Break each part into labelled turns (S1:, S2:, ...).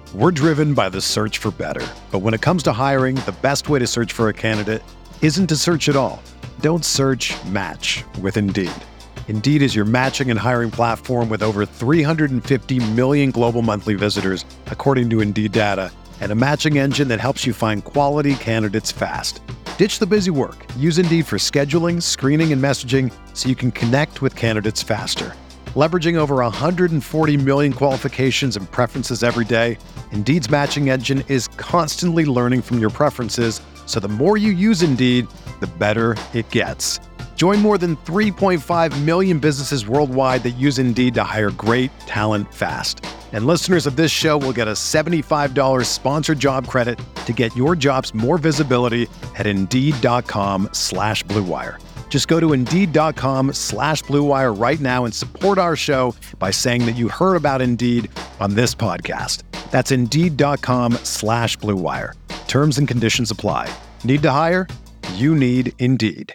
S1: We're driven by the search for better. But when it comes to hiring, the best way to search for a candidate isn't to search at all. Don't search, match with Indeed. Indeed is your matching and hiring platform with over 350 million global monthly visitors, according to Indeed data, and a matching engine that helps you find quality candidates fast. Ditch the busy work. Use Indeed for scheduling, screening, and messaging so you can connect with candidates faster. Leveraging over 140 million qualifications and preferences every day, Indeed's matching engine is constantly learning from your preferences, so the more you use Indeed, the better it gets. Join more than 3.5 million businesses worldwide that use Indeed to hire great talent fast. And listeners of this show will get a $75 sponsored job credit to get your jobs more visibility at Indeed.com/Blue Wire. Just go to Indeed.com/Blue Wire right now and support our show by saying that you heard about Indeed on this podcast. That's Indeed.com/Blue Wire. Terms and conditions apply. Need to hire? You need Indeed.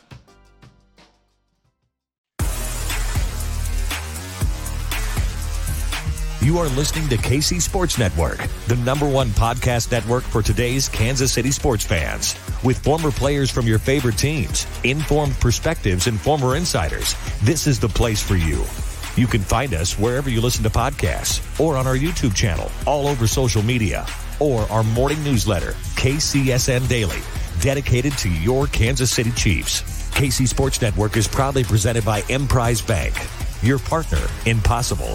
S2: You are listening to KC Sports Network, the #1 podcast network for today's Kansas City sports fans. With former players from your favorite teams, informed perspectives, and former insiders, this is the place for you. You can find us wherever you listen to podcasts or on our YouTube channel, all over social media, or our morning newsletter, KCSN Daily, dedicated to your Kansas City Chiefs. KC Sports Network is proudly presented by Emprise Bank, your partner in possible.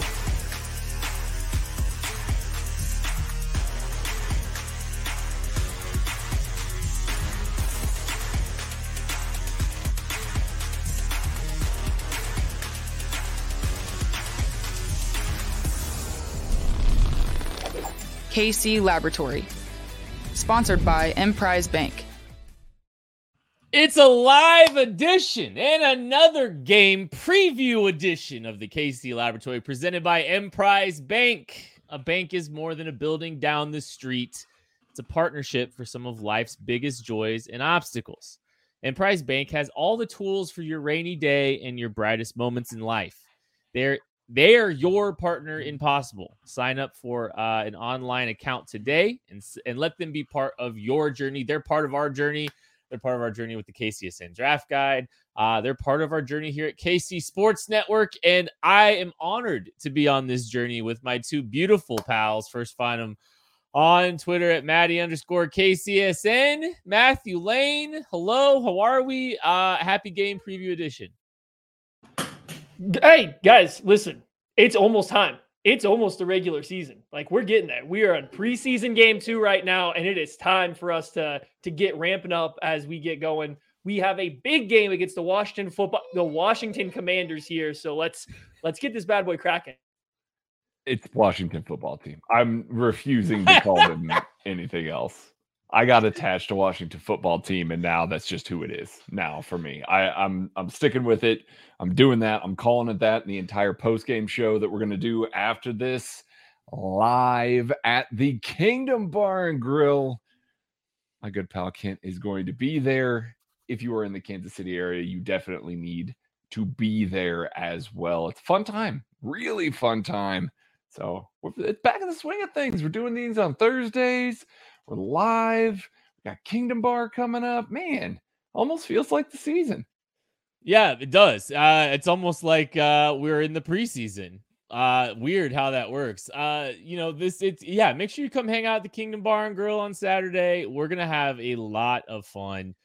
S3: KC Laboratory, sponsored by Emprise Bank.
S4: It's a live edition and another game preview edition of the KC Laboratory presented by Emprise Bank. A bank is more than a building down the street. It's a partnership for some of life's biggest joys and obstacles. Emprise Bank has all the tools for your rainy day and your brightest moments in life. They are your partner in possible. Sign up for an online account today and let them be part of your journey. They're part of our journey. They're part of our journey with the KCSN Draft Guide. They're part of our journey here at KC Sports Network. And I am honored to be on this journey with my two beautiful pals. First, find them on Twitter at Maddie_KCSN. Matthew Lane. Hello. How are we? Happy game preview edition.
S5: Hey, guys, listen, it's almost time. It's almost the regular season. Like, we're getting there. We are on preseason game 2 right now, and it is time for us to get ramping up as we get going. We have a big game against the Washington Commanders here, so let's get this bad boy cracking.
S6: It's Washington football team. I'm refusing to call them anything else. I got attached to Washington football team, and now that's just who it is now for me. I'm sticking with it. I'm doing that. I'm calling it that. And the entire post-game show that we're going to do after this live at the Kingdom Bar and Grill. My good pal Kent is going to be there. If you are in the Kansas City area, you definitely need to be there as well. It's a fun time, really fun time. So it's back in the swing of things. We're doing these on Thursdays. We're live. We got Kingdom Bar coming up. Man, almost feels like the season.
S4: Yeah, it does. It's almost like we're in the preseason. Weird how that works. Make sure you come hang out at the Kingdom Bar and Grill on Saturday. We're going to have a lot of fun.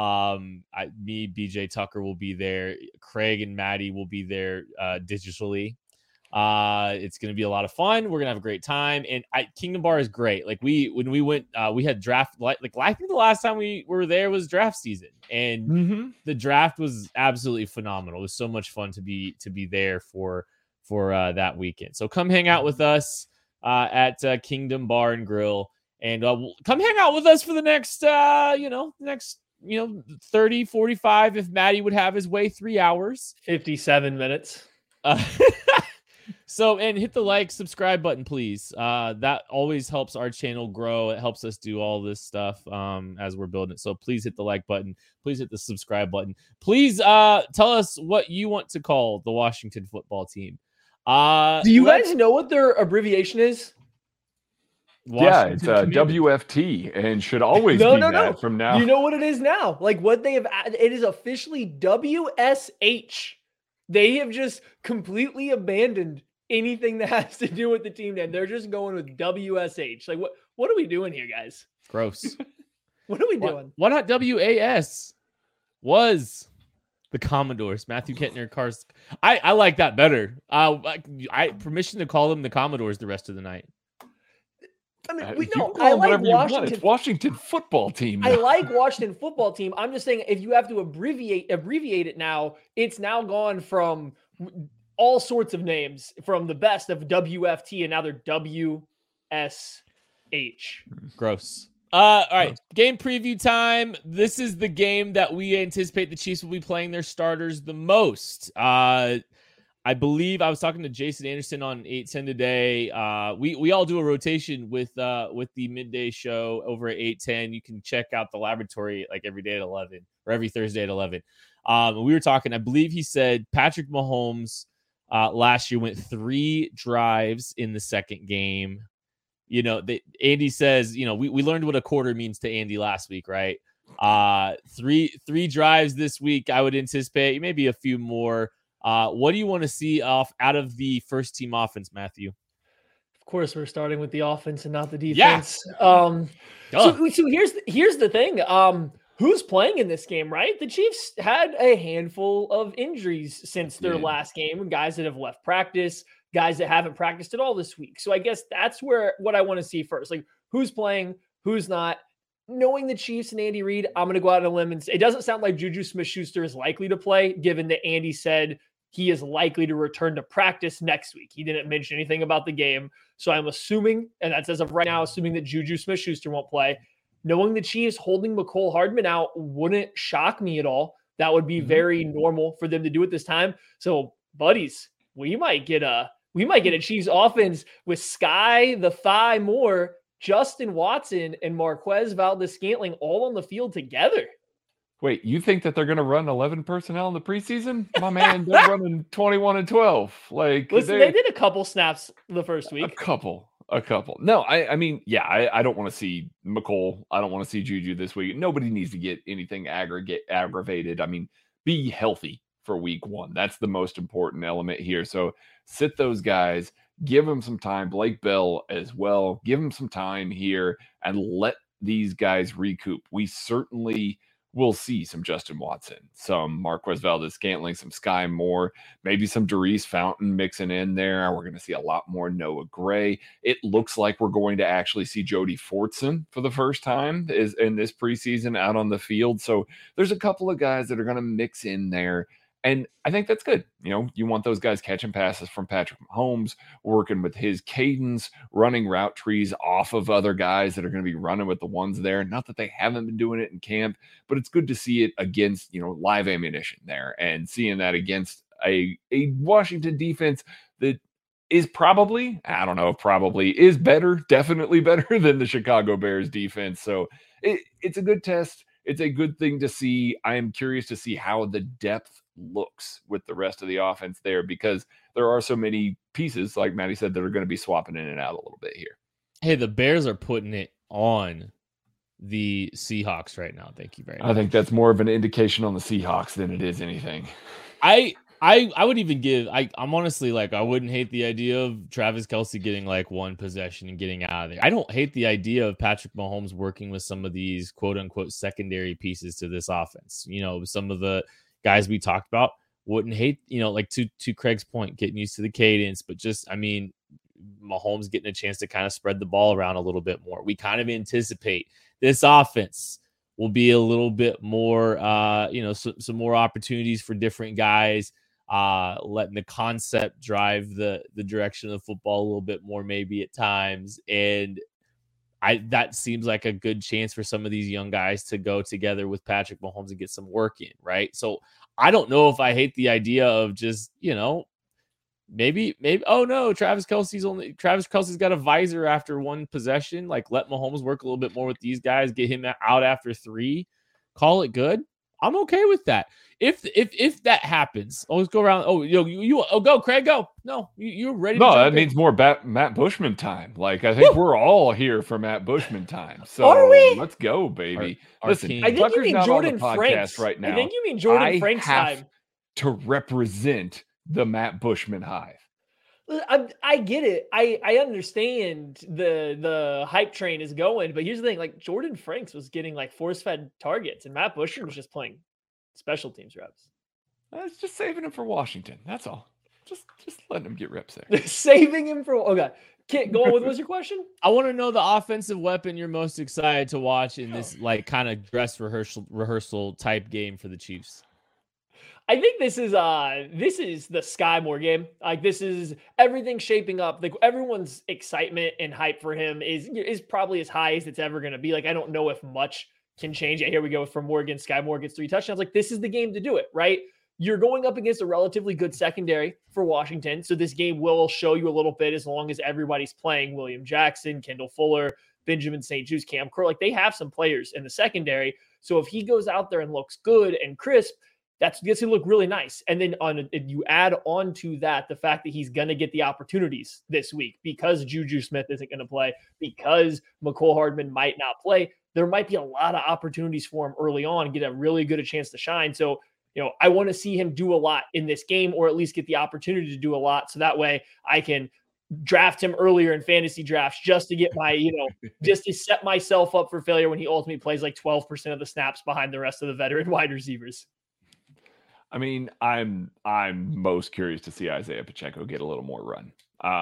S4: BJ Tucker will be there. Craig and Maddie will be there digitally. It's going to be a lot of fun. We're going to have a great time. And Kingdom Bar is great. Like when we went, we had draft, I think the last time we were there was draft season, and the draft was absolutely phenomenal. It was so much fun to be there for that weekend. So come hang out with us at Kingdom Bar and Grill, and come hang out with us for the next 30, 45, if Maddie would have his way, 3 hours.
S5: 57 minutes.
S4: So, and hit the like, subscribe button, please. That always helps our channel grow. It helps us do all this stuff as we're building it. So please hit the like button. Please hit the subscribe button. Please tell us what you want to call the Washington football team.
S5: Do you guys know what their abbreviation is?
S6: Yeah, it's
S4: Washington Commanders.
S6: WFT and should always
S5: No,
S6: be
S5: no,
S6: that
S5: no.
S6: from now.
S5: You know what it is now? Like what they have, it is officially WSH. They have just completely abandoned anything that has to do with the team name. They're just going with WSH. Like what are we doing here, guys?
S4: Gross.
S5: What are we doing?
S4: Why not WAS? Was the Commodores, Matthew Kettner, Cars. I like that better. I permission to call them the Commodores the rest of the night.
S5: I mean,
S6: You
S5: no,
S6: can
S5: I
S6: call
S5: like
S6: whatever you want.
S5: Washington.
S6: It's Washington football team.
S5: I
S6: now.
S5: like Washington football team. I'm just saying, if you have to abbreviate it now, it's now gone from all sorts of names, from the best of WFT, and now they're WSH.
S4: Gross. All right, game preview time. This is the game that we anticipate the Chiefs will be playing their starters the most. I believe I was talking to Jason Anderson on 810 today. We all do a rotation with the midday show over at 810. You can check out the laboratory like every day at 11 or every Thursday at 11. We were talking, I believe he said Patrick Mahomes last year went 3 drives in the second game. You know, Andy says, you know, we learned what a quarter means to Andy last week, right? Three drives this week. I would anticipate maybe a few more. What do you want to see out of the first team offense, Matthew?
S5: Of course, we're starting with the offense and not the defense.
S4: Yeah.
S5: So here's the thing. Who's playing in this game, right? The Chiefs had a handful of injuries since their last game, guys that have left practice, guys that haven't practiced at all this week. So I guess that's what I want to see first. Like, who's playing, who's not. Knowing the Chiefs and Andy Reid, I'm going to go out on a limb and say it doesn't sound like Juju Smith-Schuster is likely to play, given that Andy said he is likely to return to practice next week. He didn't mention anything about the game. So I'm assuming, and that's as of right now, assuming that Juju Smith-Schuster won't play. Knowing the Chiefs holding Mecole Hardman out wouldn't shock me at all. That would be very normal for them to do at this time. So, buddies, we might get a Chiefs offense with Sky, the Thigh Moore, Justin Watson, and Marquez Valdes-Scantling all on the field together.
S6: Wait, you think that they're going to run 11 personnel in the preseason? My man, they're running 21 and 12. Like,
S5: listen, they did a couple snaps the first week.
S6: A couple. No, I mean, yeah, I don't want to see Mecole. I don't want to see Juju this week. Nobody needs to get anything aggravated. I mean, be healthy for week 1. That's the most important element here. So sit those guys, give them some time. Blake Bell as well. Give them some time here and let these guys recoup. We certainly will see some Justin Watson, some Marquez Valdes-Scantling, some Sky Moore, maybe some Darius Fountain mixing in there. We're going to see a lot more Noah Gray. It looks like we're going to actually see Jody Fortson for the first time is in this preseason out on the field. So there's a couple of guys that are going to mix in there. And I think that's good. You know, you want those guys catching passes from Patrick Mahomes, working with his cadence, running route trees off of other guys that are going to be running with the ones there. Not that they haven't been doing it in camp, but it's good to see it against, you know, live ammunition there and seeing that against a Washington defense that is probably definitely better than the Chicago Bears defense. So it's a good test. It's a good thing to see. I am curious to see how the depth looks with the rest of the offense there, because there are so many pieces, like Matty said, that are going to be swapping in and out a little bit here.
S4: Hey, the Bears are putting it on the Seahawks right now. Thank you very much.
S6: I think that's more of an indication on the Seahawks than it is anything.
S4: I would even give, I'm honestly like, I wouldn't hate the idea of Travis Kelce getting like one possession and getting out of there. I don't hate the idea of Patrick Mahomes working with some of these quote unquote secondary pieces to this offense. You know, some of the guys we talked about, wouldn't hate, you know, like to Craig's point, getting used to the cadence, but just, I mean, Mahomes getting a chance to kind of spread the ball around a little bit more. We kind of anticipate this offense will be a little bit more, you know, some more opportunities for different guys, letting the concept drive the direction of the football a little bit more, maybe at times. And that seems like a good chance for some of these young guys to go together with Patrick Mahomes and get some work in, right? So I don't know if I hate the idea of just, you know, maybe, oh no, Travis Kelce's got a visor after one possession. Like, let Mahomes work a little bit more with these guys, get him out after 3, call it good. I'm okay with that. If that happens, let's go around. Oh, go, Craig, go. No, you're ready.
S6: No,
S4: to jump
S6: that
S4: in.
S6: means more Matt Bushman time. Like, I think we're all here for Matt Bushman time. So
S5: Are we?
S6: let's go, baby.
S4: Our
S6: Listen,
S4: king.
S5: I think
S6: Tucker's
S5: you mean
S6: not
S5: Jordan
S6: on the podcast
S5: Franks
S6: right now.
S5: I think you mean Jordan
S6: I
S5: Franks
S6: have
S5: time
S6: to represent the Matt Bushman hive.
S5: I get it. I understand the hype train is going, but here's the thing: like Jordan Franks was getting like force-fed targets, and Matt Bushman was just playing special teams reps.
S6: It's just saving him for Washington. That's all. Just letting him get reps there.
S5: Saving him for okay. Go on with what's your question?
S4: I want to know the offensive weapon you're most excited to watch in this like kind of dress rehearsal type game for the Chiefs.
S5: I think this is the Sky Moore game. Like this is everything shaping up. Like everyone's excitement and hype for him is probably as high as it's ever going to be. Like I don't know if much can change. Yeah, here we go from Morgan. Sky Moore gets 3 touchdowns. Like this is the game to do it, right? You're going up against a relatively good secondary for Washington. So this game will show you a little bit as long as everybody's playing. William Jackson, Kendall Fuller, Benjamin St. Juste, Cam Curl. Like they have some players in the secondary. So if he goes out there and looks good and crisp, that's gets to look really nice. And then you add on to that the fact that he's going to get the opportunities this week because Juju Smith isn't going to play, because McCole Hardman might not play. There might be a lot of opportunities for him early on and get a really good chance to shine. So, I want to see him do a lot in this game, or at least get the opportunity to do a lot. So that way I can draft him earlier in fantasy drafts just to get my, just to set myself up for failure when he ultimately plays like 12% of the snaps behind the rest of the veteran wide receivers.
S6: I mean, I'm most curious to see Isaiah Pacheco get a little more run.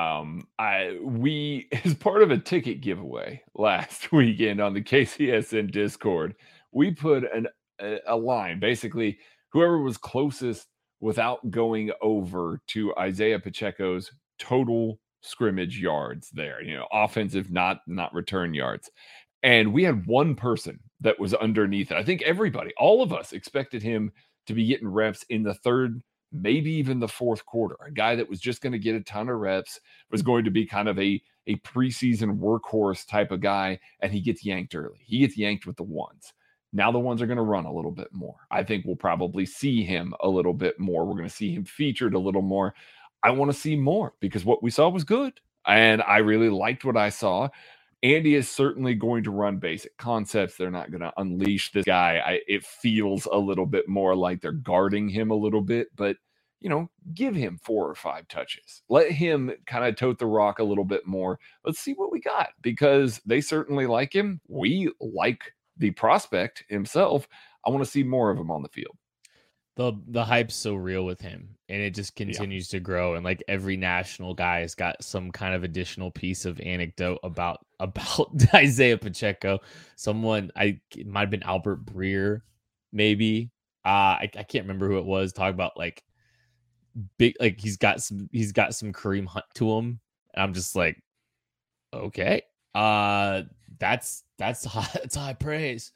S6: We as part of a ticket giveaway last weekend on the KCSN Discord, we put a line, basically whoever was closest without going over to Isaiah Pacheco's total scrimmage yards there, offensive, not return yards. And we had one person that was underneath it. I think everybody, all of us expected him to be getting reps in the third, maybe even the fourth quarter. A guy that was just going to get a ton of reps, was going to be kind of a preseason workhorse type of guy, and he gets yanked early. He gets yanked with the ones. Now the ones are going to run a little bit more. I think we'll probably see him a little bit more. We're going to see him featured a little more. I want to see more because what we saw was good, and I really liked what I saw. Andy is certainly going to run basic concepts. They're not going to unleash this guy. It feels a little bit more like they're guarding him a little bit, but give him 4 or 5 touches. Let him kind of tote the rock a little bit more. Let's see what we got, because they certainly like him. We like the prospect himself. I want to see more of him on the field.
S4: The hype's so real with him, and it just continues to grow. And like every national guy has got some kind of additional piece of anecdote about Isaiah Pacheco. It might have been Albert Breer, maybe. I can't remember who it was. Talk about like big, like he's got some Kareem Hunt to him. And I'm just like, okay, that's high praise.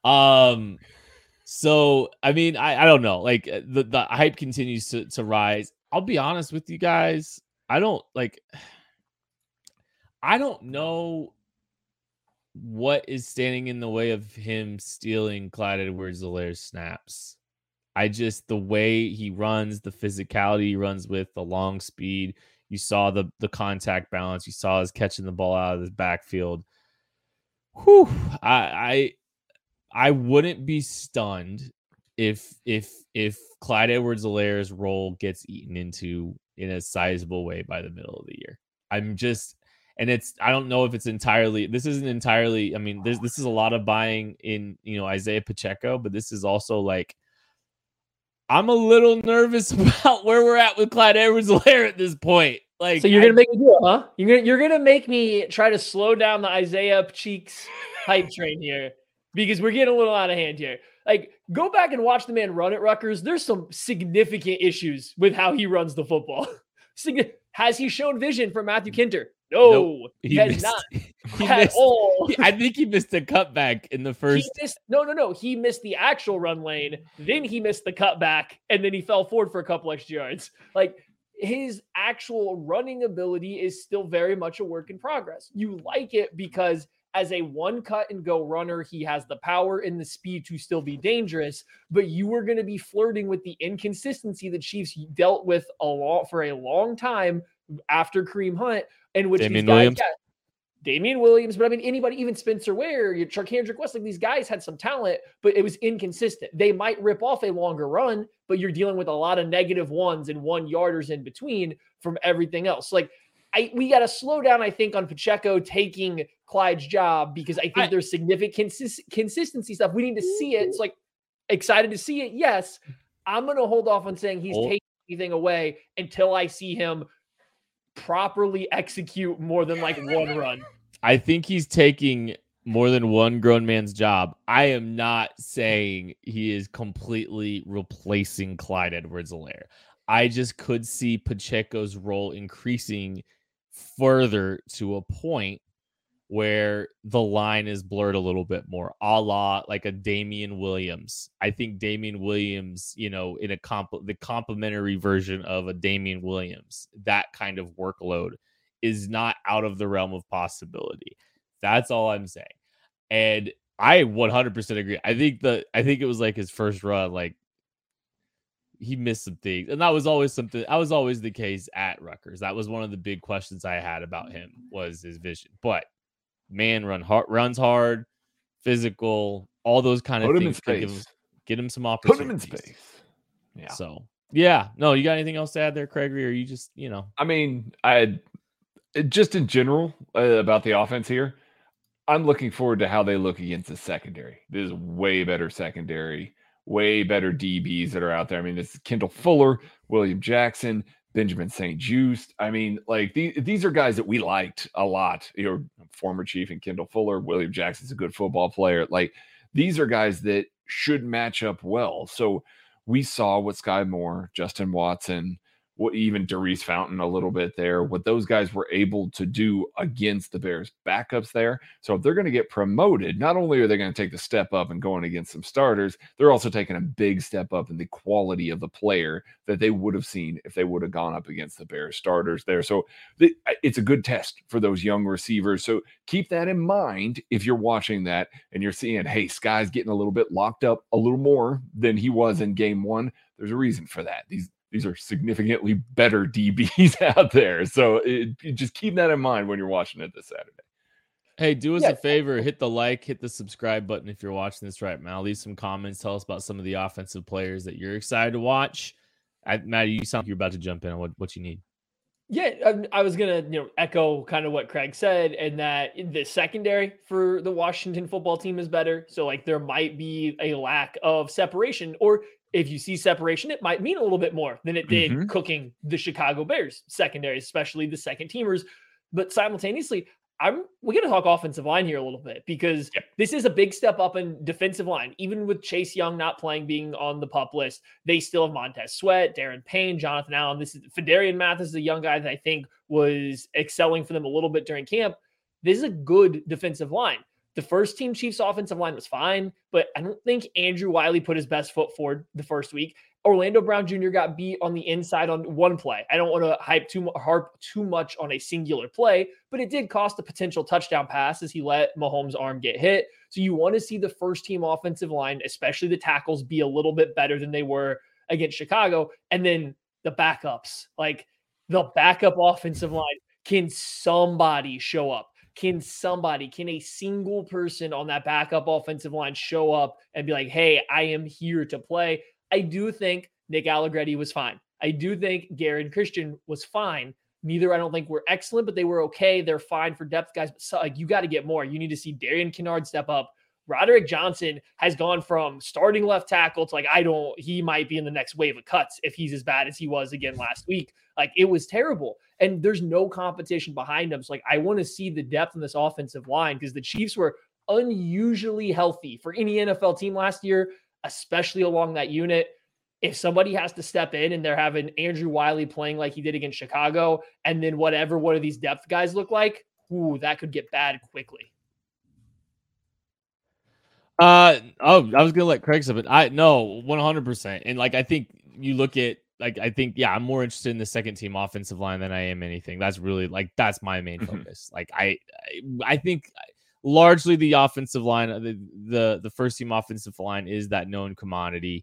S4: So, I mean, I don't know. Like the hype continues to rise. I'll be honest with you guys. I don't know what is standing in the way of him stealing Clyde Edwards-Helaire's snaps. The way he runs, the physicality he runs with, the long speed. You saw the contact balance. You saw his catching the ball out of his backfield. Whew. I wouldn't be stunned if Clyde Edwards-Helaire's role gets eaten into in a sizable way by the middle of the year. I don't know if it's entirely, this isn't entirely, I mean, this is a lot of buying in, Isaiah Pacheco, but this is also like, I'm a little nervous about where we're at with Clyde Edwards-Helaire at this point. Like,
S5: so you're going to make me do it, huh? You're going to make me try to slow down the Isaiah Cheeks hype train here, because we're getting a little out of hand here. Like, go back and watch the man run at Rutgers. There's some significant issues with how he runs the football. Has he shown vision for Matthew Kinter? No,
S4: nope.
S5: He has not at all.
S4: I think he missed a cutback in the first.
S5: No. He missed the actual run lane. Then he missed the cutback, and then he fell forward for a couple extra yards. Like, his actual running ability is still very much a work in progress. You like it because as a one cut and go runner, he has the power and the speed to still be dangerous, but you are going to be flirting with the inconsistency the Chiefs dealt with for a long time after Kareem Hunt, and which
S4: Damian
S5: these guys,
S4: Williams.
S5: Damian Williams, but I mean, anybody, even Spencer Ware, Charkandrick West, like these guys had some talent, but it was inconsistent. They might rip off a longer run, but you're dealing with a lot of negative ones and 1 yarders in between from everything else. Like, we got to slow down, I think, on Pacheco taking Clyde's job, because I think there's significant consistency stuff. We need to see it. It's like, excited to see it. Yes. I'm going to hold off on saying he's taking anything away until I see him properly execute more than like one run.
S4: I think he's taking more than one grown man's job. I am not saying he is completely replacing Clyde Edwards-Helaire. I just could see Pacheco's role increasing further to a point where the line is blurred a little bit more, a la like a Damian Williams. I think Damian Williams, in the complementary version of a Damian Williams, that kind of workload is not out of the realm of possibility. That's all I'm saying. And I 100% agree. I think it was like his first run, like he missed some things. And that was always the case at Rutgers. That was one of the big questions I had about him, was his vision. But man, runs hard, physical, all those kind of things. Get him some opportunities.
S6: Put him in space. Yeah.
S4: So, yeah. No, you got anything else to add there, Craig? Or are you just,
S6: I mean, just in general about the offense here, I'm looking forward to how they look against the secondary. This is way better secondary, way better DBs that are out there. I mean, this is Kendall Fuller, William Jackson, Benjamin St-Juste. I mean, like these are guys that we liked a lot. Former Chief and Kendall Fuller. William Jackson's a good football player. Like, these are guys that should match up well. So we saw what Sky Moore, Justin Watson, even Darius Fountain a little bit there, what those guys were able to do against the Bears backups there. So if they're going to get promoted, not only are they going to take the step up and going against some starters, they're also taking a big step up in the quality of the player that they would have seen if they would have gone up against the Bears starters there. So it's a good test for those young receivers. So keep that in mind if you're watching that and you're seeing, hey, Sky's getting a little bit locked up a little more than he was in game one. There's a reason for that. These are significantly better DBs out there. So just keep that in mind when you're watching it this Saturday.
S4: Hey, do us a favor, hit the like, hit the subscribe button if you're watching this right now. Leave some comments. Tell us about some of the offensive players that you're excited to watch. Matt, you sound like you're about to jump in on what you need.
S5: Yeah, I was going to echo kind of what Craig said, and that the secondary for the Washington football team is better. So like there might be a lack of separation, or if you see separation, it might mean a little bit more than it did cooking the Chicago Bears secondary, especially the second teamers. But simultaneously, we're going to talk offensive line here a little bit, because this is a big step up in defensive line. Even with Chase Young not playing, being on the PUP list, they still have Montez Sweat, Darren Payne, Jonathan Allen. This is Fedarian Mathis, a young guy that I think was excelling for them a little bit during camp. This is a good defensive line. The first team Chiefs offensive line was fine, but I don't think Andrew Wiley put his best foot forward the first week. Orlando Brown Jr. got beat on the inside on one play. I don't want to harp too much on a singular play, but it did cost a potential touchdown pass as he let Mahomes' arm get hit. So you want to see the first team offensive line, especially the tackles, be a little bit better than they were against Chicago. And then the backups, like the backup offensive line, can somebody show up? Can a single person on that backup offensive line show up and be like, hey, I am here to play? I do think Nick Allegretti was fine. I do think Garen Christian was fine. Neither, I don't think, were excellent, but they were okay. They're fine for depth guys. But you got to get more. You need to see Darian Kinnard step up. Roderick Johnson has gone from starting left tackle to he might be in the next wave of cuts if he's as bad as he was again last week. Like, it was terrible. And there's no competition behind him. So I want to see the depth in this offensive line, because the Chiefs were unusually healthy for any NFL team last year, especially along that unit. If somebody has to step in and they're having Andrew Wiley playing like he did against Chicago, and then what do these depth guys look like? That could get bad quickly.
S4: I was gonna let Craig say, but 100%. And I think you look at I'm more interested in the second team offensive line than I am anything. That's really that's my main focus. I think largely the offensive line, the first team offensive line is that known commodity.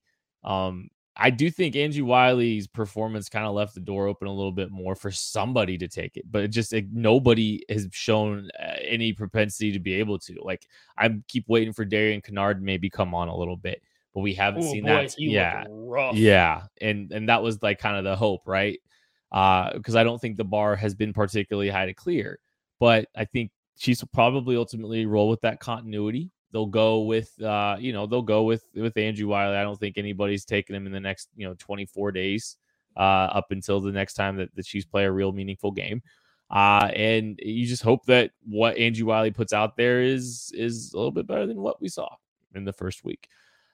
S4: I do think Angie Wiley's performance kind of left the door open a little bit more for somebody to take it, but nobody has shown any propensity to be able to. Like, I keep waiting for Darian Kennard to maybe come on a little bit, but we haven't seen that.
S5: Yeah, rough.
S4: Yeah, and that was like kind of the hope, right? Because I don't think the bar has been particularly high to clear, but I think Chiefs will probably ultimately roll with that continuity. They'll go with, they'll go with Andrew Wiley. I don't think anybody's taking him in the next, 24 days up until the next time that the Chiefs play a real meaningful game. And you just hope that what Andrew Wiley puts out there is a little bit better than what we saw in the first week.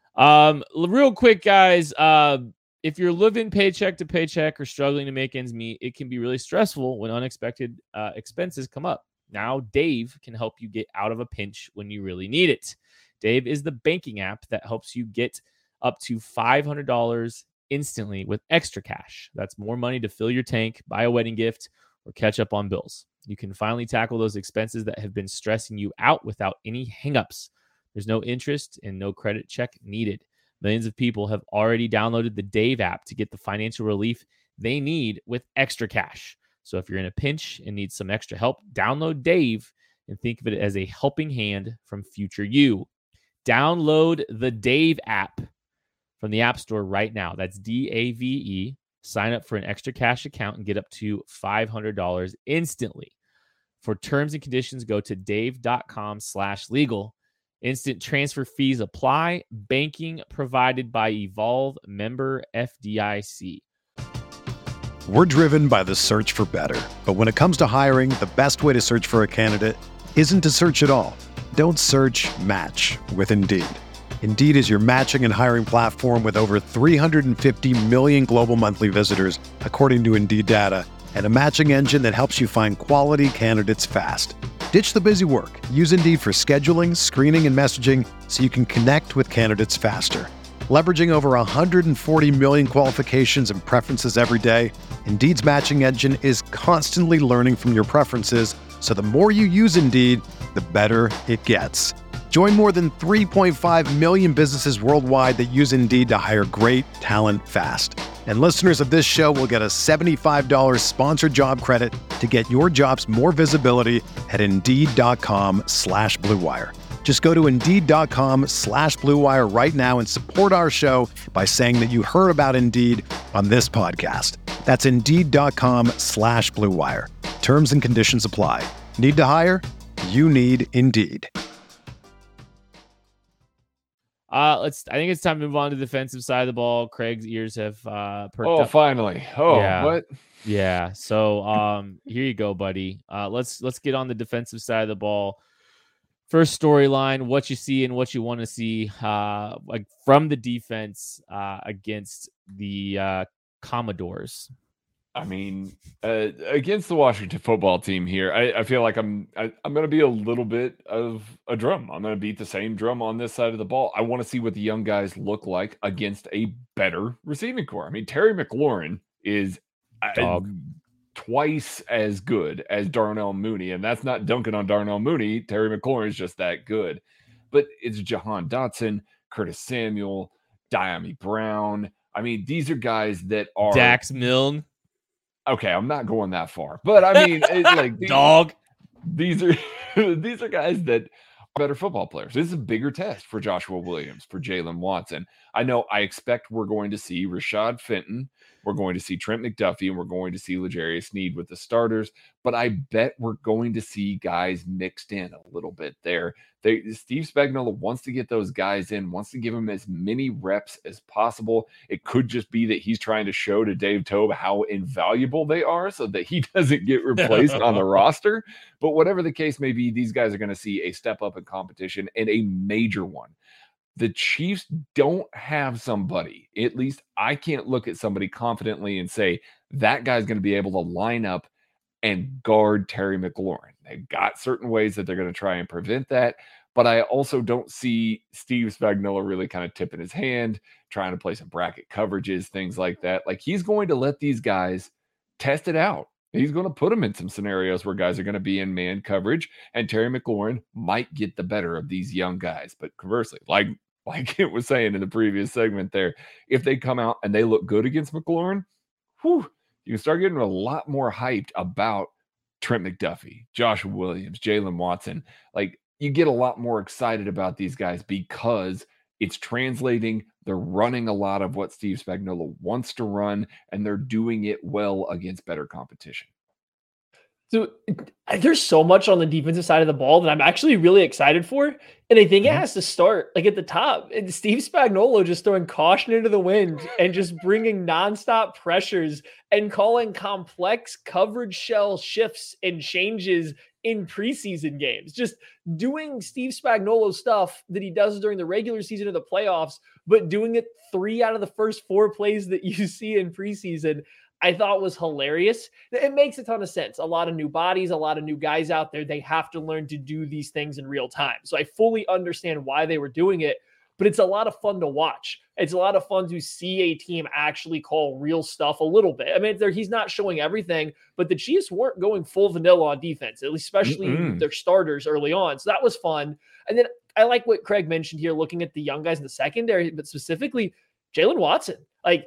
S4: Real quick, guys, if you're living paycheck to paycheck or struggling to make ends meet, it can be really stressful when unexpected expenses come up. Now, Dave can help you get out of a pinch when you really need it. Dave is the banking app that helps you get up to $500 instantly with extra cash. That's more money to fill your tank, buy a wedding gift, or catch up on bills. You can finally tackle those expenses that have been stressing you out without any hangups. There's no interest and no credit check needed. Millions of people have already downloaded the Dave app to get the financial relief they need with extra cash. So if you're in a pinch and need some extra help, download Dave and think of it as a helping hand from future you. Download the Dave app from the App Store right now. That's DAVE. Sign up for an extra cash account and get up to $500 instantly. For terms and conditions, go to dave.com/legal. Instant transfer fees apply. Banking provided by Evolve, member FDIC.
S1: We're driven by the search for better. But when it comes to hiring, the best way to search for a candidate isn't to search at all. Don't search, match with Indeed. Indeed is your matching and hiring platform with over 350 million global monthly visitors, according to Indeed data, and a matching engine that helps you find quality candidates fast. Ditch the busy work. Use Indeed for scheduling, screening, and messaging so you can connect with candidates faster. Leveraging over 140 million qualifications and preferences every day, Indeed's matching engine is constantly learning from your preferences, so the more you use Indeed, the better it gets. Join more than 3.5 million businesses worldwide that use Indeed to hire great talent fast. And listeners of this show will get a $75 sponsored job credit to get your jobs more visibility at Indeed.com/Blue Wire. Just go to Indeed.com/Blue Wire right now and support our show by saying that you heard about Indeed on this podcast. That's Indeed.com/Blue Wire. Terms and conditions apply. Need to hire? You need Indeed.
S4: I think it's time to move on to the defensive side of the ball. Craig's ears have perked up.
S6: Oh, finally. Oh,
S4: yeah.
S6: What?
S4: Yeah. So here you go, buddy. Let's get on the defensive side of the ball. First storyline, what you see and what you want to see like from the defense against the Commodores.
S6: I mean, against the Washington football team here, I feel like I'm going to be a little bit of a drum. I'm going to beat the same drum on this side of the ball. I want to see what the young guys look like against a better receiving core. I mean, Terry McLaurin is twice as good as Darnell Mooney, and that's not dunking on Darnell Mooney. Terry McLaurin is just that good. But it's Jahan Dotson, Curtis Samuel, Dyami Brown. I mean, these are guys that are
S4: Dax Milne.
S6: Okay, I'm not going that far, but I mean,
S4: dog.
S6: These are guys that are better football players. This is a bigger test for Joshua Williams, for Jalen Watson. I expect we're going to see Rashad Fenton, we're going to see Trent McDuffie, and we're going to see L'Jarius Sneed with the starters. But I bet we're going to see guys mixed in a little bit there. Steve Spagnuolo wants to get those guys in, wants to give them as many reps as possible. It could just be that he's trying to show to Dave Toub how invaluable they are so that he doesn't get replaced on the roster. But whatever the case may be, these guys are going to see a step up in competition, and a major one. The Chiefs don't have somebody, at least I can't look at somebody confidently and say that guy's going to be able to line up and guard Terry McLaurin. They've got certain ways that they're going to try and prevent that, but I also don't see Steve Spagnuolo really kind of tipping his hand, trying to play some bracket coverages, things like that. Like, he's going to let these guys test it out He's going to put them in some scenarios where guys are going to be in man coverage, and Terry McLaurin might get the better of these young guys. But conversely, like it was saying in the previous segment there, if they come out and they look good against McLaurin, whew, you can start getting a lot more hyped about Trent McDuffie, Josh Williams, Jalen Watson. Like, you get a lot more excited about these guys because it's translating. They're running a lot of what Steve Spagnuolo wants to run, and they're doing it well against better competition.
S5: So there's so much on the defensive side of the ball that I'm actually really excited for. And I think it has to start like at the top. And Steve Spagnuolo just throwing caution into the wind and just bringing nonstop pressures and calling complex coverage shell shifts and changes in preseason games. Just doing Steve Spagnuolo stuff that he does during the regular season of the playoffs, but doing it 3 out of the first 4 plays that you see in preseason, I thought was hilarious. It makes a ton of sense. A lot of new bodies, a lot of new guys out there. They have to learn to do these things in real time. So I fully understand why they were doing it, but it's a lot of fun to watch. It's a lot of fun to see a team actually call real stuff a little bit. I mean, he's not showing everything, but the Chiefs weren't going full vanilla on defense, at least especially their starters early on. So that was fun. And then I like what Craig mentioned here, looking at the young guys in the secondary, but specifically Jalen Watson. Like,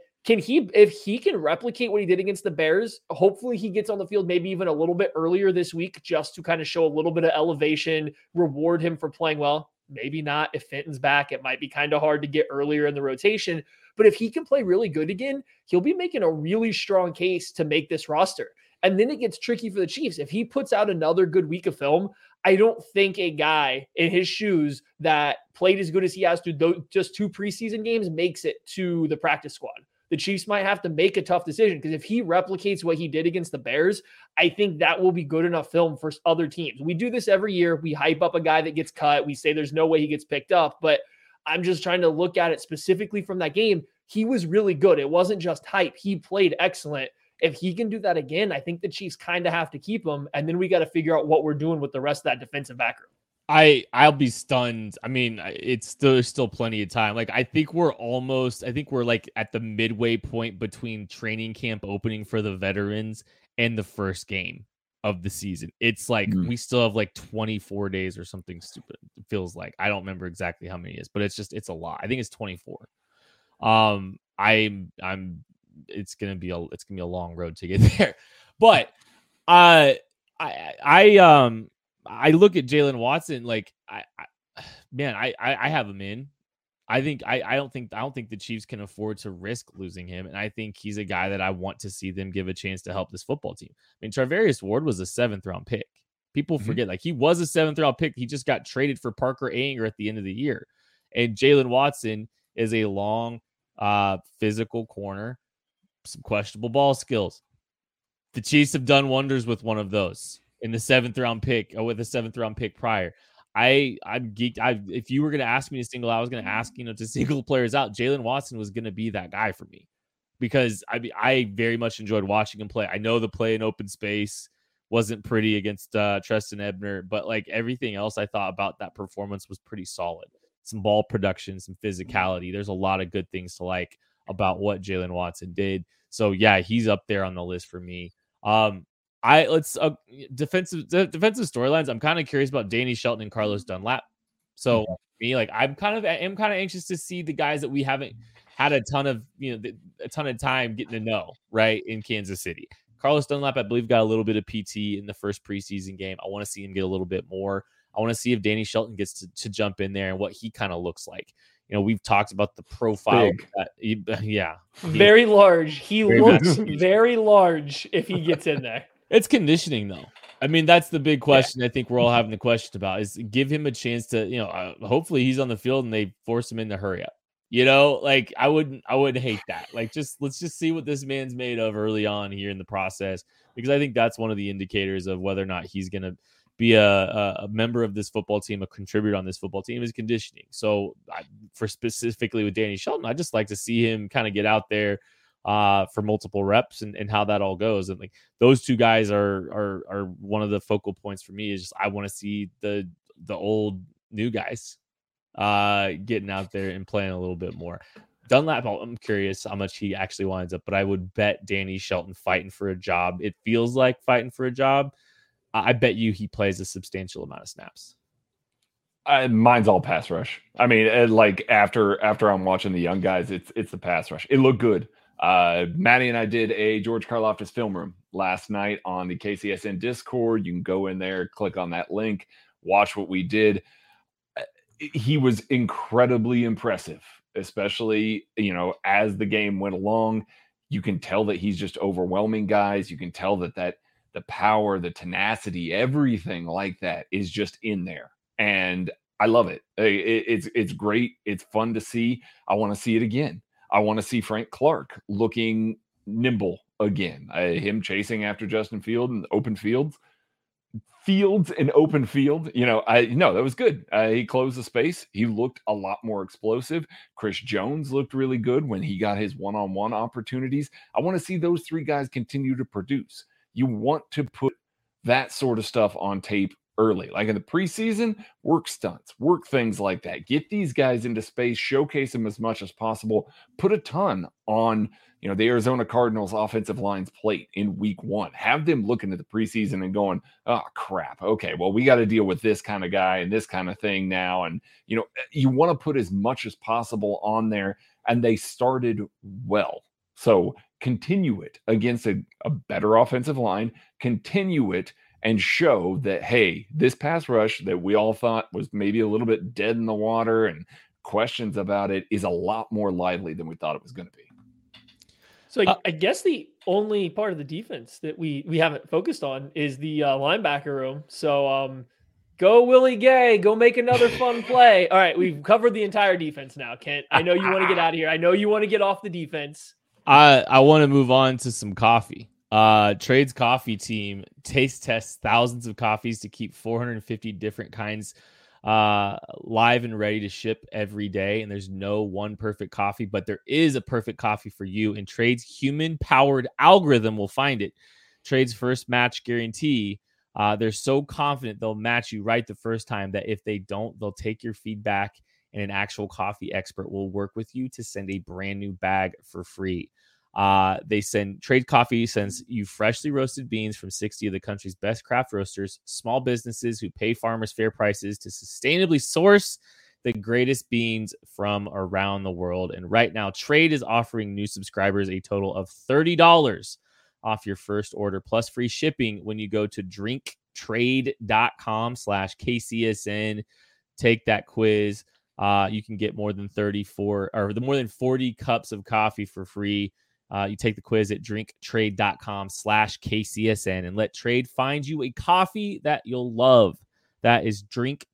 S5: if he can replicate what he did against the Bears, hopefully he gets on the field maybe even a little bit earlier this week just to kind of show a little bit of elevation, reward him for playing well. Maybe not. If Fenton's back, it might be kind of hard to get earlier in the rotation. But if he can play really good again, he'll be making a really strong case to make this roster. And then it gets tricky for the Chiefs. If he puts out another good week of film, I don't think a guy in his shoes that played as good as he has to just 2 preseason games makes it to the practice squad. The Chiefs might have to make a tough decision because if he replicates what he did against the Bears, I think that will be good enough film for other teams. We do this every year. We hype up a guy that gets cut. We say there's no way he gets picked up, but I'm just trying to look at it specifically from that game. He was really good. It wasn't just hype. He played excellent. If he can do that again, I think the Chiefs kind of have to keep him, and then we got to figure out what we're doing with the rest of that defensive backroom.
S4: I'll be stunned. I mean, there's still plenty of time. Like, I think we're like at the midway point between training camp opening for the veterans and the first game of the season. It's like we still have like 24 days or something stupid. It feels like. I don't remember exactly how many it is, but it's a lot. I think it's 24. It's gonna be a long road to get there. But I look at Jalen Watson, like I have him in. I don't think the Chiefs can afford to risk losing him, and I think he's a guy that I want to see them give a chance to help this football team. I mean, Charvarius Ward was a 7th round pick. People forget, like, he was a 7th round pick. He just got traded for Parker Anger at the end of the year, and Jalen Watson is a long, physical corner, some questionable ball skills. The Chiefs have done wonders with one of those in the 7th round pick, or with a 7th round pick prior. I'm geeked. If you were going to ask me to single, I was going to ask, to single players out. Jalen Watson was going to be that guy for me because I very much enjoyed watching him play. I know the play in open space wasn't pretty against Treston Ebner, but like everything else I thought about that performance was pretty solid. Some ball production, some physicality. There's a lot of good things to like about what Jalen Watson did. So yeah, he's up there on the list for me. Defensive storylines. I'm kind of curious about Danny Shelton and Carlos Dunlap. So me, like, I'm kind of anxious to see the guys that we haven't had a ton of time getting to know, right, in Kansas City. Carlos Dunlap, I believe, got a little bit of PT in the first preseason game. I want to see him get a little bit more. I want to see if Danny Shelton gets to jump in there and what he kind of looks like. We've talked about the profile.
S5: Very large. He looks very large if he gets in there.
S4: It's conditioning, though. I mean, that's the big question I think we're all having the question about is give him a chance to, hopefully he's on the field and they force him in to hurry up. Like I wouldn't hate that. Like, let's just see what this man's made of early on here in the process, because I think that's one of the indicators of whether or not he's going to be a member of this football team, a contributor on this football team, is conditioning. So for specifically with Danny Shelton, I just like to see him kind of get out there for multiple reps and how that all goes. And like those two guys are one of the focal points for me. Is just I want to see the old new guys getting out there and playing a little bit more. Dunlap, I'm curious how much he actually winds up, but I would bet Danny Shelton fighting for a job. It feels like fighting for a job. I bet you he plays a substantial amount of snaps.
S6: Mine's all pass rush. I mean, like after I'm watching the young guys, it's the pass rush. It looked good. Maddie and I did a George Karlaftis film room last night on the KCSN Discord. You can go in there, click on that link, watch what we did. He was incredibly impressive, especially, as the game went along. You can tell that he's just overwhelming guys. You can tell that the power, the tenacity, everything like that is just in there. And I love it. It's great. It's fun to see. I want to see it again. I want to see Frank Clark looking nimble again. Him chasing after Justin Fields and open fields and open field. That was good. He closed the space. He looked a lot more explosive. Chris Jones looked really good when he got his one-on-one opportunities. I want to see those three guys continue to produce. You want to put that sort of stuff on tape early, like in the preseason. Work stunts, work things like that. Get these guys into space, showcase them as much as possible. Put a ton on, the Arizona Cardinals offensive line's plate in week 1. Have them looking at the preseason and going, oh crap, okay, well, we got to deal with this kind of guy and this kind of thing now. And, you want to put as much as possible on there, and they started well. So continue it against a better offensive line, continue it, and show that, hey, this pass rush that we all thought was maybe a little bit dead in the water and questions about it is a lot more lively than we thought it was going to be.
S5: So I guess the only part of the defense that we haven't focused on is the linebacker room. So go Willie Gay, go make another fun play. All right, we've covered the entire defense now, Kent. I know you want to get out of here. I know you want to get off the defense.
S4: I want to move on to some coffee. Trade's coffee team taste tests thousands of coffees to keep 450 different kinds live and ready to ship every day. And there's no one perfect coffee, but there is a perfect coffee for you, and Trade's human-powered algorithm will find it. Trade's first match guarantee. They're so confident they'll match you right the first time that if they don't, they'll take your feedback, and an actual coffee expert will work with you to send a brand new bag for free. Trade Coffee sends you freshly roasted beans from 60 of the country's best craft roasters, small businesses who pay farmers fair prices to sustainably source the greatest beans from around the world. And right now, Trade is offering new subscribers a total of $30 off your first order plus free shipping when you go to drinktrade.com/KCSN. Take that quiz. You can get more than 40 cups of coffee for free. You take the quiz at drinktrade.com/KCSN and let Trade find you a coffee that you'll love. That is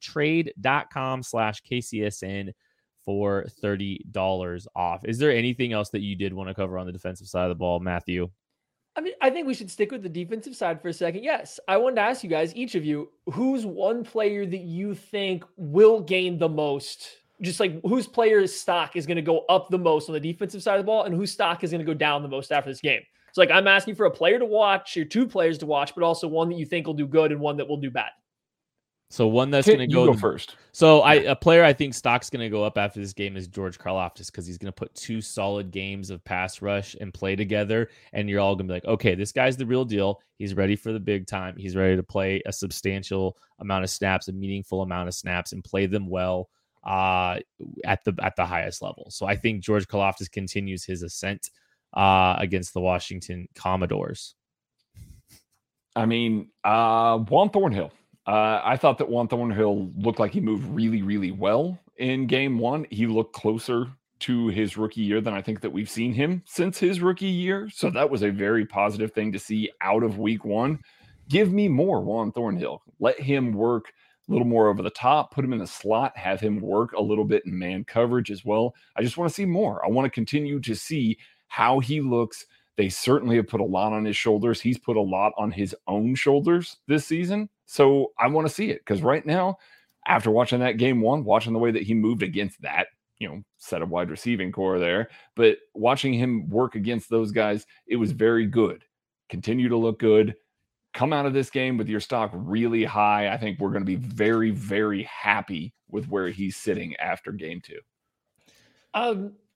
S4: drinktrade.com/KCSN for $30 off. Is there anything else that you did want to cover on the defensive side of the ball, Matthew?
S5: I mean, I think we should stick with the defensive side for a second. Yes, I wanted to ask you guys, each of you, who's one player that you think will gain the most? Just like whose player's stock is going to go up the most on the defensive side of the ball, and whose stock is going to go down the most after this game. So like I'm asking for a player to watch, or two players to watch, but also one that you think will do good and one that will do bad.
S4: So one that's going to
S6: go first.
S4: So a player I think stock's going to go up after this game is George Karlaftis, because he's going to put 2 solid games of pass rush and play together, and you're all going to be like, okay, this guy's the real deal. He's ready for the big time. He's ready to play a substantial amount of snaps, a meaningful amount of snaps, and play them well at the highest level. So I think George Karlaftis continues his ascent against the Washington Commodores.
S6: I mean, Juan Thornhill. I thought that Juan Thornhill looked like he moved really, really well in game 1. He looked closer to his rookie year than I think that we've seen him since his rookie year. So that was a very positive thing to see out of week 1. Give me more Juan Thornhill. Let him work a little more over the top, put him in the slot, have him work a little bit in man coverage as well. I just want to see more. I want to continue to see how he looks. They certainly have put a lot on his shoulders. He's put a lot on his own shoulders this season. So I want to see it, because right now, after watching that game 1, watching the way that he moved against that, set of wide receiving core there, but watching him work against those guys, it was very good. Continue to look good. Come out of this game with your stock really high. I think we're going to be very, very happy with where he's sitting after game 2.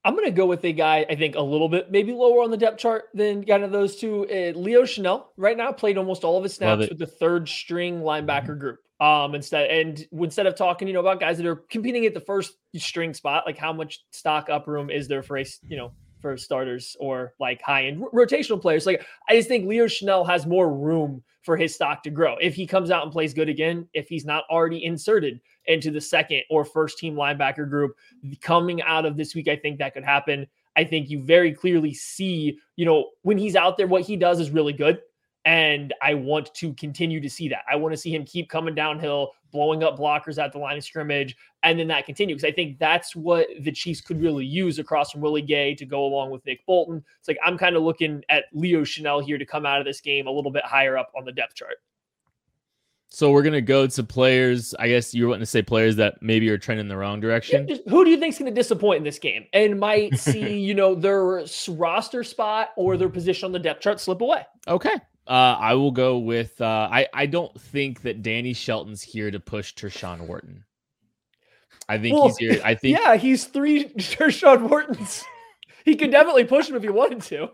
S5: I'm going to go with a guy, I think, a little bit maybe lower on the depth chart than kind of those two. Leo Chanel right now played almost all of his snaps with the third string linebacker group. Instead of talking, about guys that are competing at the first string spot, like how much stock up room is there for for starters or like high end rotational players. Like I just think Leo Chanel has more room for his stock to grow if he comes out and plays good again, if he's not already inserted into the second or first team linebacker group coming out of this week. I think that could happen. I think you very clearly see, when he's out there, what he does is really good. And I want to continue to see that. I want to see him keep coming downhill, blowing up blockers at the line of scrimmage, and then that continue. Because I think that's what the Chiefs could really use across from Willie Gay to go along with Nick Bolton. It's like I'm kind of looking at Leo Chanel here to come out of this game a little bit higher up on the depth chart.
S4: So we're going to go to players. I guess you were wanting to say players that maybe are trending in the wrong direction.
S5: Yeah, who do you think is going to disappoint in this game and might see, their roster spot or their position on the depth chart slip away?
S4: Okay. I will go with, I don't think that Danny Shelton's here to push Tershawn Wharton. I think he's here.
S5: Yeah, he's 3 Tershawn Whartons. He could definitely push him if he wanted to.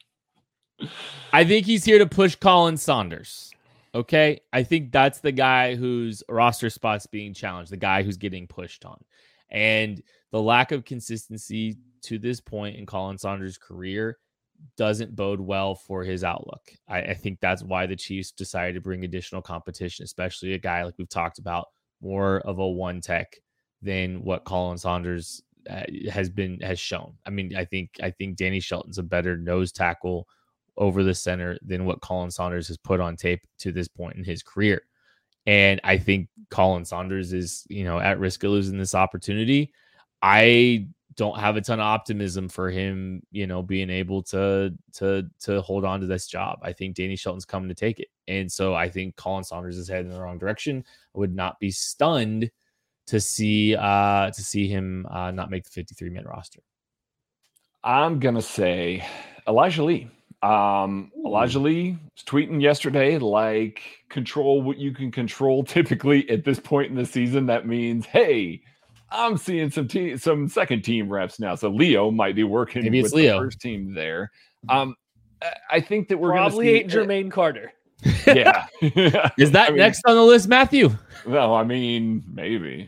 S4: I think he's here to push Colin Saunders. Okay. I think that's the guy whose roster spot's being challenged, the guy who's getting pushed on. And the lack of consistency to this point in Colin Saunders' career doesn't bode well for his outlook. I think that's why the Chiefs decided to bring additional competition, especially a guy like we've talked about, more of a one tech than what Colin Saunders has shown. I mean, I think Danny Shelton's a better nose tackle over the center than what Colin Saunders has put on tape to this point in his career. And I think Colin Saunders is, at risk of losing this opportunity. I don't have a ton of optimism for him, being able to hold on to this job. I think Danny Shelton's coming to take it. And so I think Colin Saunders is heading in the wrong direction. I would not be stunned to see him not make the 53-man roster.
S6: I'm going to say Elijah Lee. Elijah Lee was tweeting yesterday, like, control what you can control. Typically at this point in the season, that means, hey, I'm seeing some second team reps now. So Leo might be working with the first team there. I think that we're
S5: probably
S6: going
S5: ain't Jermaine Carter.
S6: Yeah.
S4: Is that next on the list, Matthew?
S6: No, I mean, maybe.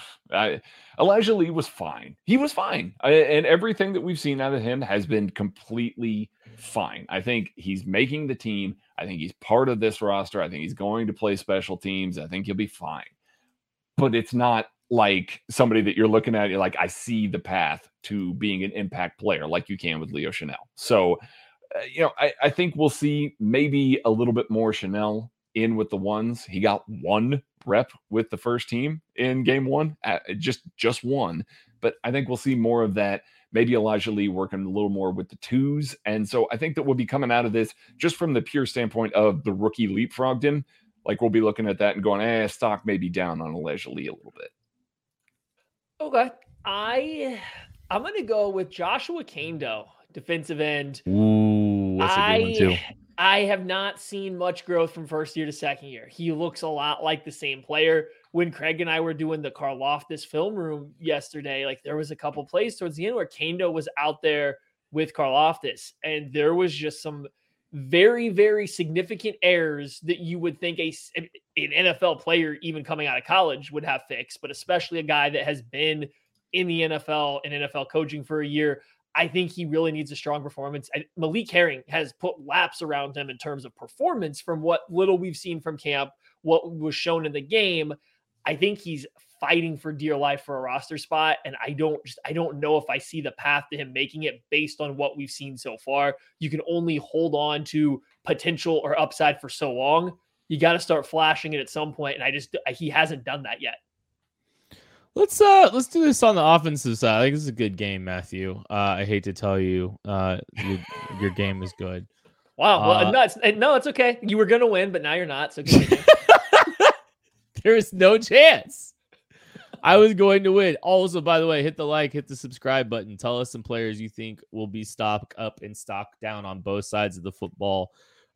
S6: Elijah Lee was fine. He was fine. And everything that we've seen out of him has been completely fine. I think he's making the team. I think he's part of this roster. I think he's going to play special teams. I think he'll be fine. But it's not like somebody that you're looking at, you're like, I see the path to being an impact player like you can with Leo Chanel. So, I think we'll see maybe a little bit more Chanel in with the ones. He got 1 rep with the first team in game 1, just 1. But I think we'll see more of that. Maybe Elijah Lee working a little more with the 2s. And so I think that we'll be coming out of this just from the pure standpoint of the rookie leapfrogged him. Like we'll be looking at that and going, stock may be down on Elijah Lee a little bit.
S5: Okay. I'm going to go with Joshua Kaindoh, defensive end.
S4: Ooh, that's a good one too.
S5: I have not seen much growth from first year to second year. He looks a lot like the same player. When Craig and I were doing the Karlaftis film room yesterday, like there was a couple plays towards the end where Kaindoh was out there with Karlaftis, and there was just some very, very significant errors that you would think an NFL player, even coming out of college, would have fixed, but especially a guy that has been in the NFL and NFL coaching for a year. I think he really needs a strong performance. Malik Herring has put laps around him in terms of performance from what little we've seen from camp, what was shown in the game. I think he's fighting for dear life for a roster spot. And I don't know if I see the path to him making it based on what we've seen so far. You can only hold on to potential or upside for so long. You got to start flashing it at some point. And he hasn't done that yet.
S4: Let's do this on the offensive side. I think this is a good game, Matthew. I hate to tell you, your game is good.
S5: Wow. Well, no, it's okay. You were going to win, but now you're not. So
S4: there is no chance I was going to win. Also, by the way, hit the like, hit the subscribe button. Tell us some players you think will be stock up and stock down on both sides of the football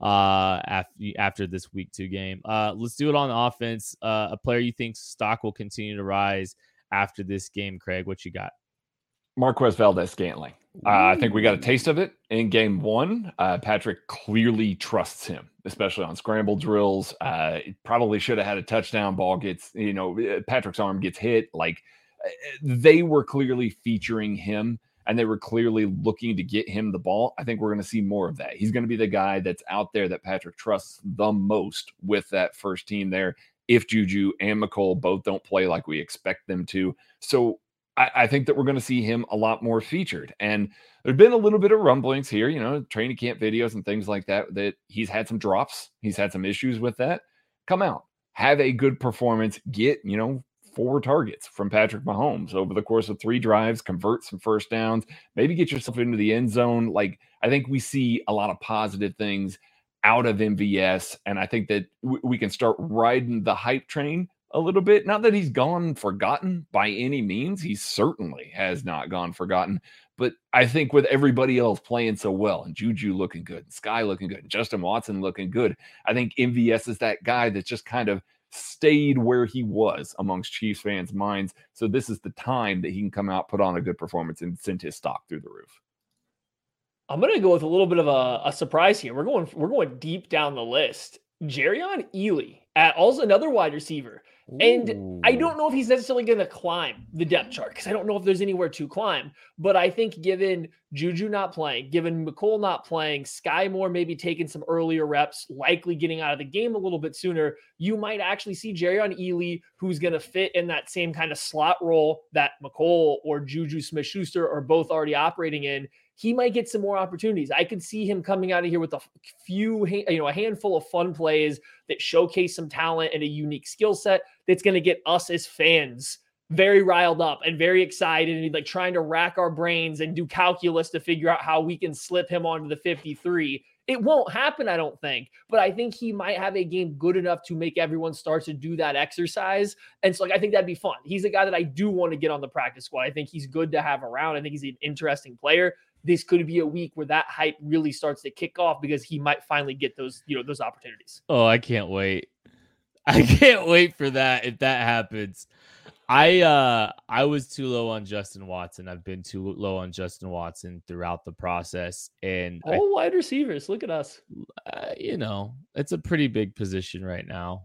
S4: after this week 2 game. Let's do it on the offense. A player you think stock will continue to rise after this game, Craig. What you got?
S6: Marquez Valdes-Scantling. I think we got a taste of it in game one. Patrick clearly trusts him, especially on scramble drills. Probably should have had a touchdown. Ball gets, Patrick's arm gets hit. Like, they were clearly featuring him and they were clearly looking to get him the ball. I think we're going to see more of that. He's going to be the guy that's out there that Patrick trusts the most with that first team there. If Juju and McCole both don't play like we expect them to. So I think that we're going to see him a lot more featured. And there's been a little bit of rumblings here, training camp videos and things like that, that he's had some drops. He's had some issues with that. Come out, have a good performance, get, 4 targets from Patrick Mahomes over the course of 3 drives, convert some first downs, maybe get yourself into the end zone. Like, I think we see a lot of positive things out of MVS. And I think that we can start riding the hype train a little bit. Not that he's gone forgotten by any means. He certainly has not gone forgotten. But I think with everybody else playing so well and Juju looking good, and Sky looking good, and Justin Watson looking good, I think MVS is that guy that just kind of stayed where he was amongst Chiefs fans' minds. So this is the time that he can come out, put on a good performance, and send his stock through the roof.
S5: I'm going to go with a little bit of a surprise here. We're going deep down the list. Jerrion Ealy, also another wide receiver. And I don't know if he's necessarily going to climb the depth chart because I don't know if there's anywhere to climb. But I think given Juju not playing, given McCole not playing, Sky Moore maybe taking some earlier reps, likely getting out of the game a little bit sooner, you might actually see Jerrion Ealy, who's going to fit in that same kind of slot role that McCole or Juju Smith-Schuster are both already operating in. He might get some more opportunities. I could see him coming out of here with a handful of fun plays that showcase some talent and a unique skill set that's going to get us as fans very riled up and very excited and like trying to rack our brains and do calculus to figure out how we can slip him onto the 53. It won't happen, I don't think, but I think he might have a game good enough to make everyone start to do that exercise. And so I think that'd be fun. He's a guy that I do want to get on the practice squad. I think he's good to have around. I think he's an interesting player. This could be a week where that hype really starts to kick off because he might finally get those opportunities.
S4: Oh, I can't wait. I can't wait for that. If that happens, I was too low on Justin Watson. I've been too low on Justin Watson throughout the process. And
S5: wide receivers, look at us.
S4: It's a pretty big position right now.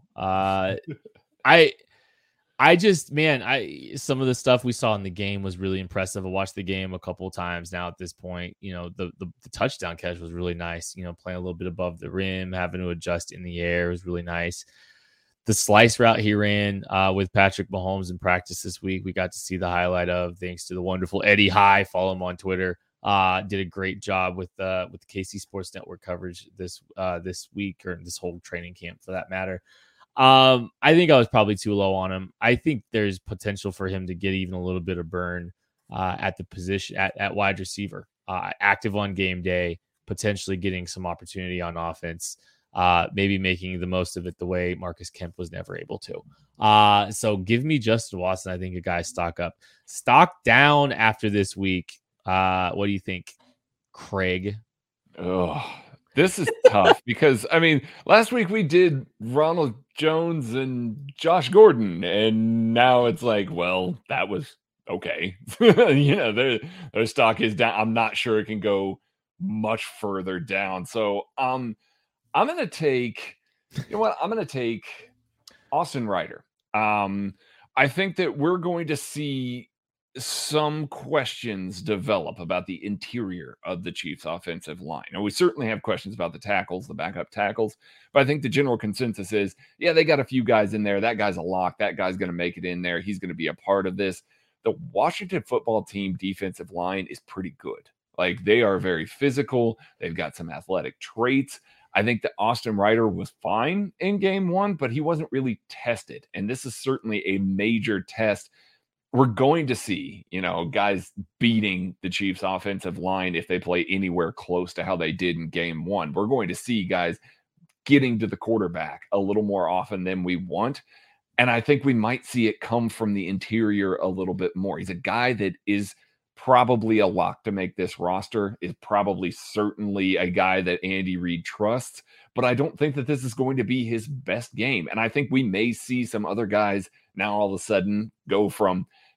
S4: Some of the stuff we saw in the game was really impressive. I watched the game a couple of times now at this point. The touchdown catch was really nice. Playing a little bit above the rim, having to adjust in the air was really nice. The slice route he ran with Patrick Mahomes in practice this week, we got to see the highlight of, thanks to the wonderful Eddie High. Follow him on Twitter. Did a great job with the KC Sports Network coverage this week, or this whole training camp for that matter. I think I was probably too low on him. I think there's potential for him to get even a little bit of burn at the position at wide receiver, active on game day, potentially getting some opportunity on offense, maybe making the most of it the way Marcus Kemp was never able to. So give me Justin Watson. I think a guy stock down after this week. What do you think, Craig?
S6: Oh, this is tough because, last week we did Ronald Jones and Josh Gordon, and now it's like, well, that was okay. Their stock is down. I'm not sure it can go much further down. So I'm going to take, I'm going to take Austin Ryder. I think that we're going to see some questions develop about the interior of the Chiefs offensive line. And we certainly have questions about the tackles, the backup tackles, but I think the general consensus is, yeah, they got a few guys in there. That guy's a lock. That guy's going to make it in there. He's going to be a part of this. The Washington football team defensive line is pretty good. Like, they are very physical. They've got some athletic traits. I think that Austin Ryder was fine in game one, but he wasn't really tested. And this is certainly a major test. We're going to see, guys beating the Chiefs offensive line if they play anywhere close to how they did in game one. We're going to see guys getting to the quarterback a little more often than we want. And I think we might see it come from the interior a little bit more. He's a guy that is probably a lock to make this roster, is probably certainly a guy that Andy Reid trusts, but I don't think that this is going to be his best game. And I think we may see some other guys now all of a sudden go from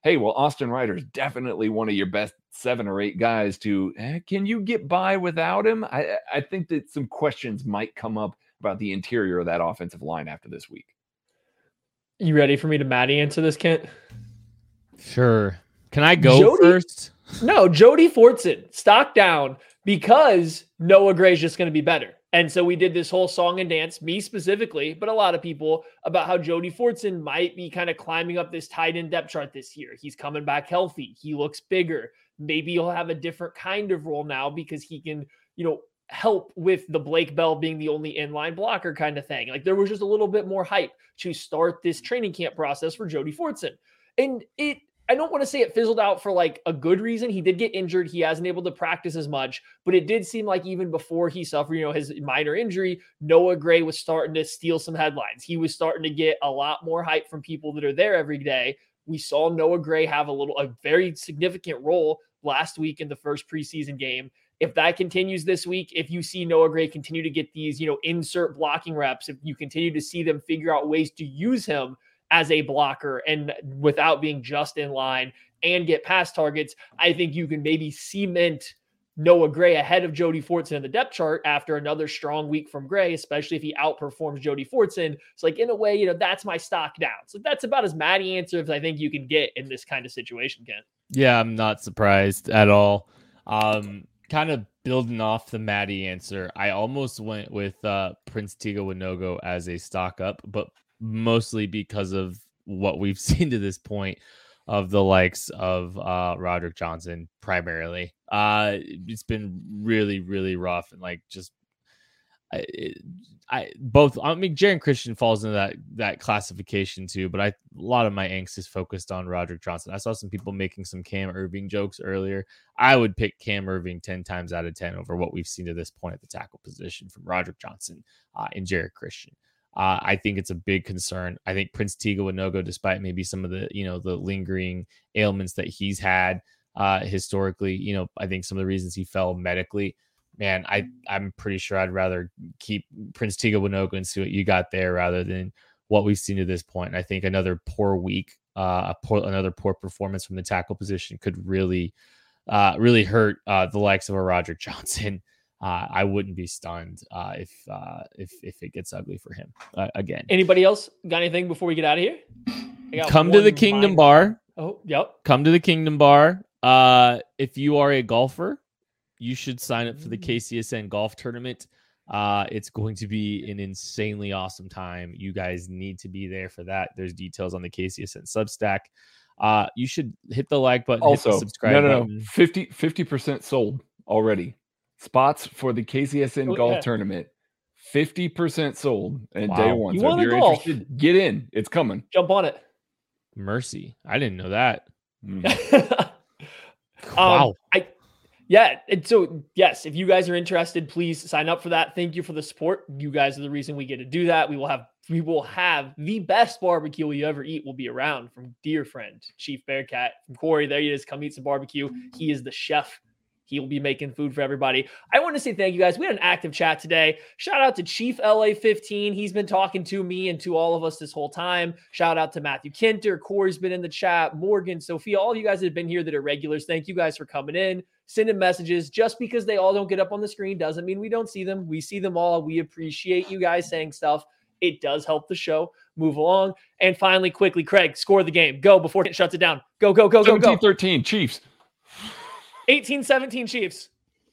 S6: hey, well, Austin Ryder is definitely one of your best 7 or 8 guys to, can you get by without him? I think that some questions might come up about the interior of that offensive line after this week.
S5: You ready for me to Maddie answer this, Kent?
S4: Sure. Can I go first?
S5: No, Jody Fortson, stock down, because Noah Gray's just going to be better. And so we did this whole song and dance, me specifically, but a lot of people, about how Jody Fortson might be kind of climbing up this tight end depth chart this year. He's coming back healthy. He looks bigger. Maybe he'll have a different kind of role now because he can, help with the Blake Bell being the only inline blocker kind of thing. Like, there was just a little bit more hype to start this training camp process for Jody Fortson. And I don't want to say it fizzled out for like a good reason. He did get injured. He hasn't able to practice as much, but it did seem like even before he suffered, his minor injury, Noah Gray was starting to steal some headlines. He was starting to get a lot more hype from people that are there every day. We saw Noah Gray have a very significant role last week in the first preseason game. If that continues this week, if you see Noah Gray continue to get these, insert blocking reps, if you continue to see them figure out ways to use him as a blocker and without being just in line and get pass targets, I think you can maybe cement Noah Gray ahead of Jody Fortson in the depth chart after another strong week from Gray, especially if he outperforms Jody Fortson. So like, in a way, that's my stock down. So that's about as Maddie answer as I think you can get in this kind of situation, Ken.
S4: Yeah, I'm not surprised at all. Kind of building off the Maddie answer, I almost went with Prince Tega Wanogho as a stock up, but mostly because of what we've seen to this point of the likes of Roderick Johnson primarily. It's been really, really rough, and Jaren Christian falls into that classification too, but a lot of my angst is focused on Roderick Johnson. I saw some people making some Cam Irving jokes earlier. I would pick Cam Irving 10 times out of 10 over what we've seen to this point at the tackle position from Roderick Johnson and Jaren Christian. I think it's a big concern. I think Prince Tega Wanogho, despite maybe some of the, the lingering ailments that he's had historically, I think some of the reasons he fell medically, man, I'm pretty sure I'd rather keep Prince Tega Wanogho and see what you got there rather than what we've seen to this point. And I think another poor week, another poor performance from the tackle position could really hurt the likes of a Roderick Johnson. I wouldn't be stunned if it gets ugly for him again.
S5: Anybody else got anything before we get out of here?
S4: Come to the Kingdom Bar.
S5: Oh, yep.
S4: Come to the Kingdom Bar. If you are a golfer, you should sign up for the KCSN golf tournament. It's going to be an insanely awesome time. You guys need to be there for that. There's details on the KCSN Substack. You should hit the like button.
S6: Also,
S4: hit the subscribe button.
S6: 50% sold already. Spots for the KCSN golf tournament, 50% sold in day one. So if you're interested, get in. It's coming.
S5: Jump on it.
S4: Mercy. I didn't know that.
S5: Wow. And so, yes, if you guys are interested, please sign up for that. Thank you for the support. You guys are the reason we get to do that. We will have the best barbecue you ever eat will be around from dear friend, Chief Bearcat, from Corey. There he is. Come eat some barbecue. He is the chef. He will be making food for everybody. I want to say thank you guys. We had an active chat today. Shout out to Chief LA15. He's been talking to me and to all of us this whole time. Shout out to Matthew Kinter. Corey's been in the chat. Morgan, Sophia, all of you guys that have been here that are regulars. Thank you guys for coming in, sending messages. Just because they all don't get up on the screen doesn't mean we don't see them. We see them all. We appreciate you guys saying stuff. It does help the show move along. And finally, quickly, Craig, score the game. Go before it shuts it down. Go, go, go, go, go.
S6: 17-13 Chiefs.
S5: 18-17 Chiefs.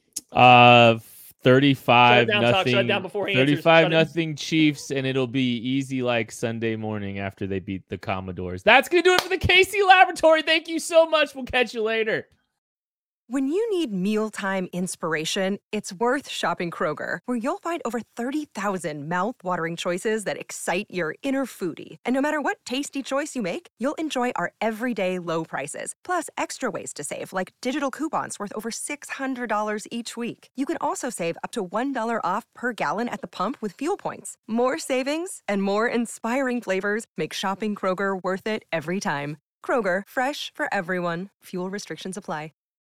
S4: 35 nothing.
S5: Shut down before he
S4: 35 nothing Chiefs, and it'll be easy like Sunday morning after they beat the Commodores. That's gonna do it for the KC Laboratory. Thank you so much. We'll catch you later.
S7: When you need mealtime inspiration, it's worth shopping Kroger, where you'll find over 30,000 mouth-watering choices that excite your inner foodie. And no matter what tasty choice you make, you'll enjoy our everyday low prices, plus extra ways to save, like digital coupons worth over $600 each week. You can also save up to $1 off per gallon at the pump with fuel points. More savings and more inspiring flavors make shopping Kroger worth it every time. Kroger, fresh for everyone. Fuel restrictions apply.